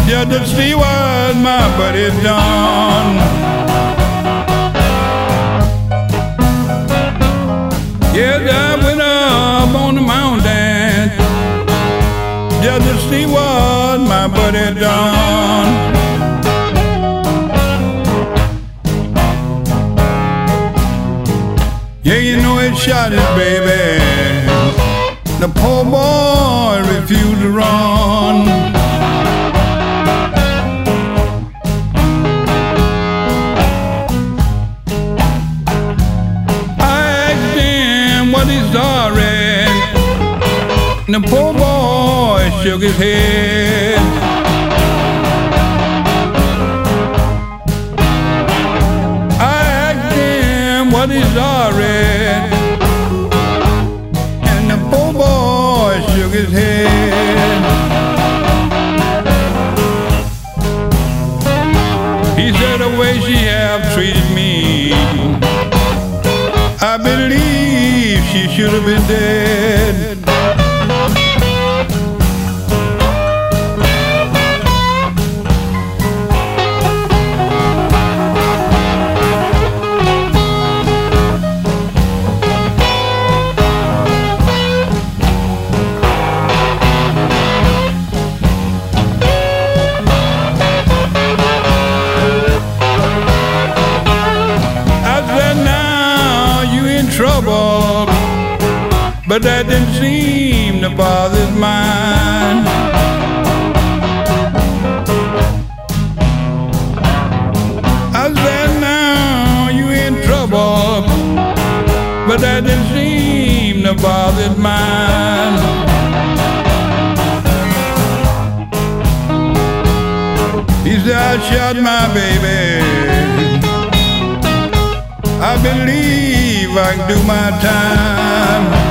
Just to see what my buddy done. Yes, I went up on the mountain just to see what my buddy done. Yeah, you know it shot his baby. The poor boy refused to run. I asked him what he's sorry. The poor boy shook his head. I asked him what he's sorry. Shook his head. He said the way she have treated me, I believe she should have been dead. Trouble, but that didn't seem to bother his mind. I said, now you in trouble, but that didn't seem to bother his mind. He said, I shot my baby. I believe I can do my time.